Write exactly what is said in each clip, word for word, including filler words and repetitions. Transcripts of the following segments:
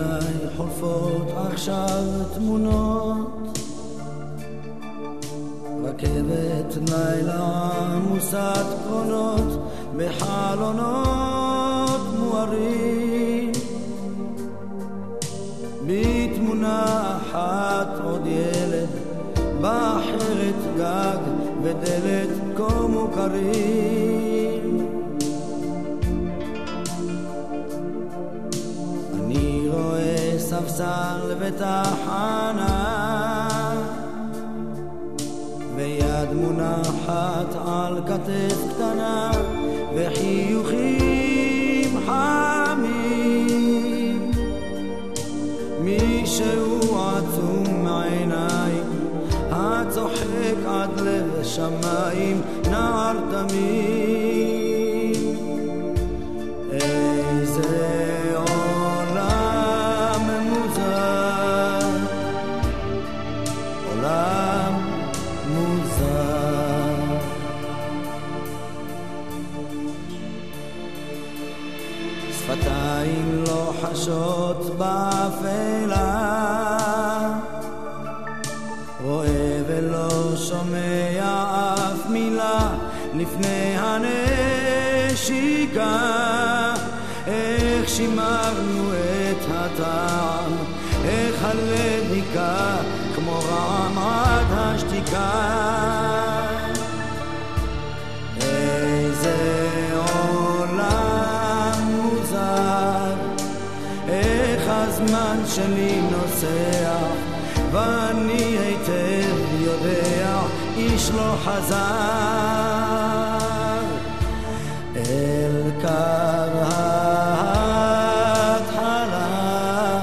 בעיניי חולפות עכשיו תמונות, רכבת לילה עמוסת קרונות בחלונות מוארים. בתמונה אחת עוד ילד בחרת גג ודלת כה מוכרים. אני רואה ספסל בתחנה ויד מונחת על כתף קטנה וחיוכים חמים. מישהו עצום מעיניים הצוחק עד לב שמיים, נער תמים. איזה עולם מוזר, עולם מוזר. שפתיים לא חשות באפלה, רואה ולא שומע אף מילה לפני הנשיקה. איך שימרנו את הטעם, איך הלב ניקה כמו רעמת השתיקה. איזה עולם מוזר, איך הזמן שלי נוסע ואני היטב יודע איש לא חזר אל קו ההתחלה.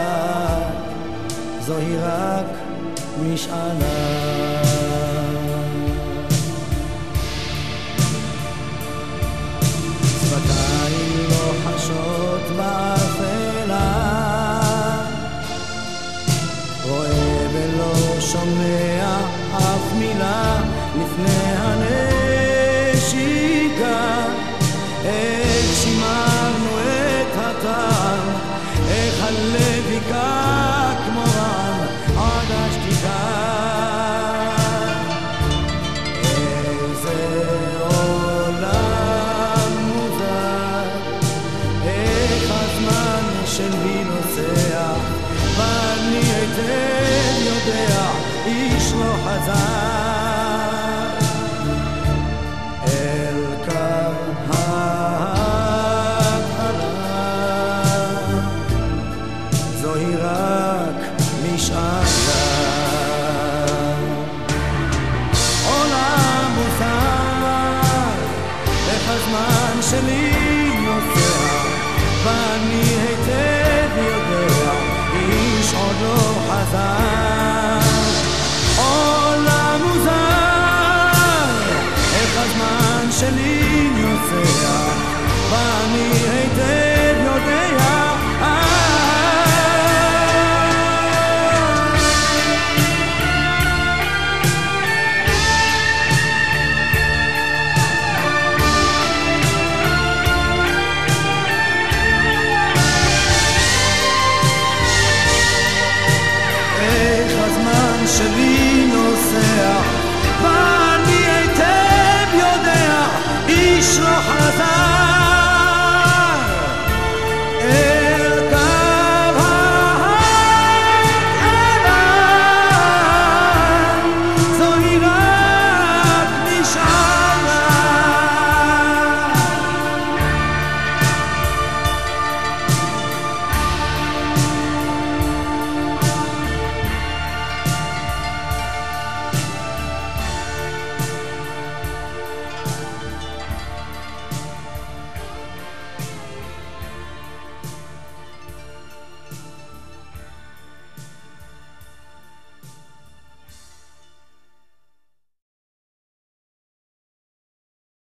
זוהי רק משאלה. שפתיים לא חשות באפלה, רואה ולא שומע אף מילה לפני הנשיקה. איך שימרנו את הטעם, איך הלב היכה כמו רעם עד השתיקה. איזה עולם מוזר, איך הזמן שלי נוסע ואני היטב יודע איש לא חזר אל קו ההתחלה. זוהי רק משאלה. עולם מוזר, איך הזמן שלי